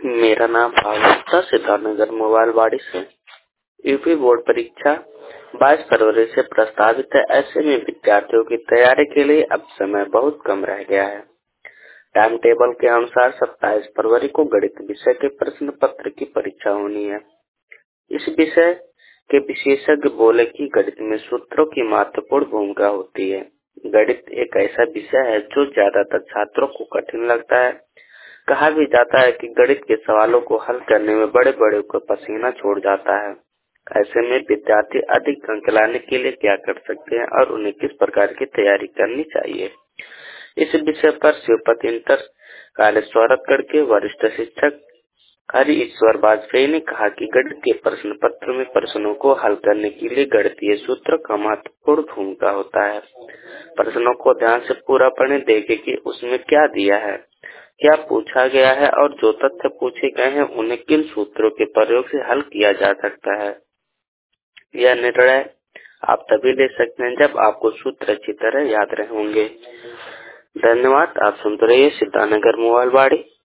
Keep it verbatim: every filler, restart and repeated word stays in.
मेरा नाम आगुप्ता सिद्धार्थनगर मोबाइल बाड़ी से। यूपी बोर्ड परीक्षा बाईस फरवरी से प्रस्तावित है। ऐसे में विद्यार्थियों की तैयारी के लिए अब समय बहुत कम रह गया है। टाइम टेबल के अनुसार सत्ताईस फरवरी को गणित विषय के प्रश्न पत्र की परीक्षा होनी है। इस विषय के विशेषज्ञ बोले कि गणित में सूत्रों की महत्वपूर्ण भूमिका होती है। गणित एक ऐसा विषय है जो ज्यादातर छात्रों को कठिन लगता है। कहा भी जाता है कि गणित के सवालों को हल करने में बड़े बड़े को पसीना छोड़ जाता है। ऐसे में विद्यार्थी अधिक अंक लाने के लिए क्या कर सकते हैं और उन्हें किस प्रकार की तैयारी करनी चाहिए, इस विषय पर शिवपति इंटर कॉलेज स्वरतगढ़ के वरिष्ठ शिक्षक हरि ईश्वर वाजपेयी ने कहा कि गणित के प्रश्न पत्र में प्रश्नों को हल करने के लिए गणितीय सूत्र का महत्वपूर्ण भूमिका होता है। प्रश्नों को ध्यान से पूरा पढ़ें, देखें कि उसमें क्या दिया है, क्या पूछा गया है और जो तथ्य पूछे गए हैं उन्हें किन सूत्रों के प्रयोग से हल किया जा सकता है। यह निर्णय आप तभी ले सकते हैं जब आपको सूत्र अच्छी तरह याद रहे होंगे। धन्यवाद। आप सुनते रहिए सिद्धार्थनगर मोबाइल बाड़ी।